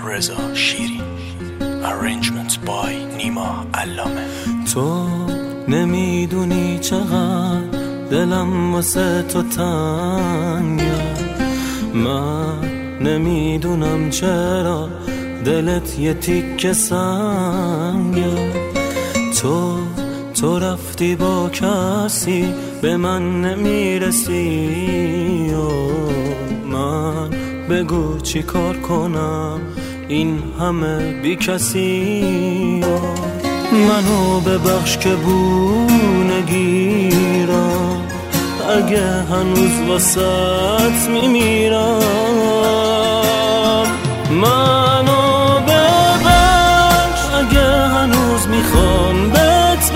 رضا شیرین. Arrangement by نیما علامه. تو نمیدونی چقدر دلم واسه تو تنگه، من نمیدونم چرا دلت یه تیکه سنگه. تو رفتی با کسی به من نمیرسی و من بگو چی کار کنم این همه بی کسی. منو ببخش که بونه گیرم، اگه هنوز واسط میمیرم. منو ببخش اگه هنوز میخوام بهت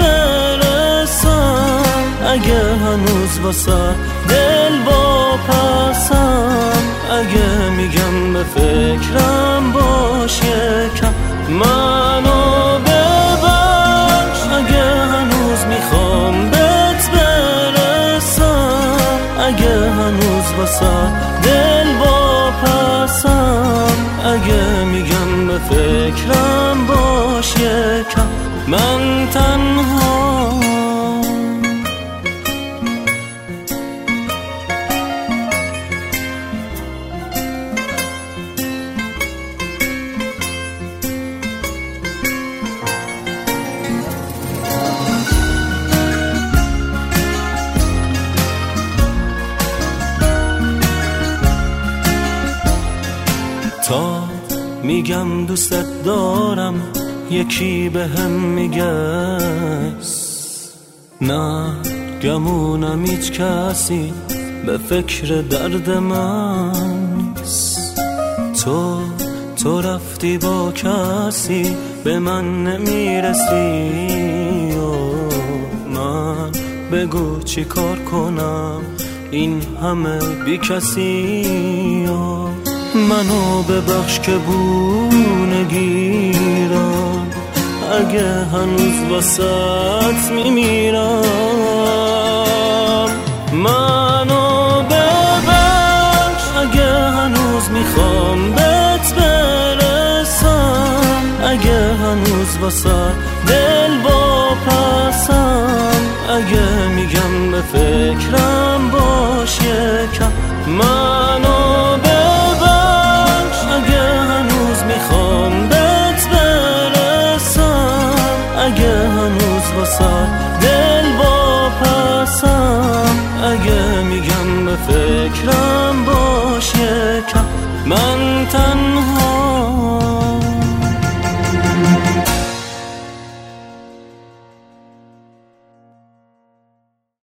برسم، اگه هنوز واسط دل واپسم، اگه میگم به فکرم باش یکم. منو ببخش اگه هنوز میخوام بهت برسم، اگه هنوز واسه دل واپسم، اگه میگم به فکرم باش یکم. من تنها تا میگم دوستت دارم یکی به هم میگه نه، گمونم هیچ کسی به فکر درد من نیست. تو رفتی با کسی به من نمیرسی و من بگو چی کار کنم این همه بی کسی. منو ببخش که بونه گیرم، اگه هنوز واسط میمیرم. منو ببخش اگه هنوز میخوام بهت برسم، اگه هنوز واسط دل واپسم، اگه میگم به فکرم باش یکم. منو ببخش اگه هنوز میخوام بهت برسم، اگه هنوز واسه دل واپسم، اگه میگم به فکرم باش یکم. من